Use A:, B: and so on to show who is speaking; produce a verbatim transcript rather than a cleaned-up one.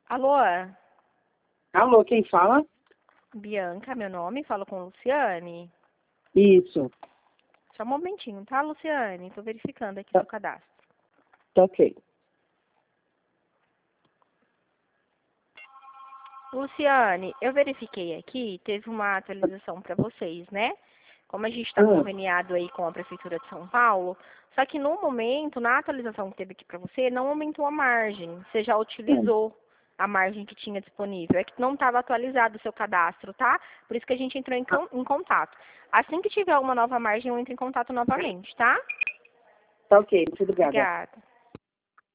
A: Alô?
B: Alô, quem fala?
A: Bianca, meu nome, falo com Luciane.
B: Isso.
A: Só um momentinho, tá, Luciane? Tô verificando aqui
B: Tá.
A: seu cadastro.
B: Tá ok.
A: Luciane, eu verifiquei aqui, teve uma atualização para vocês, né? Como a gente está
B: Ah.
A: conveniado aí com a Prefeitura de São Paulo, só que no momento, na atualização que teve aqui para você, não aumentou a margem. Você já utilizou a margem que tinha disponível. É que não estava atualizado o seu cadastro, tá? Por isso que a gente entrou em, con- em contato. Assim que tiver uma nova margem, eu entro em contato novamente, tá?
B: Tá ok, muito obrigada.
A: Obrigada.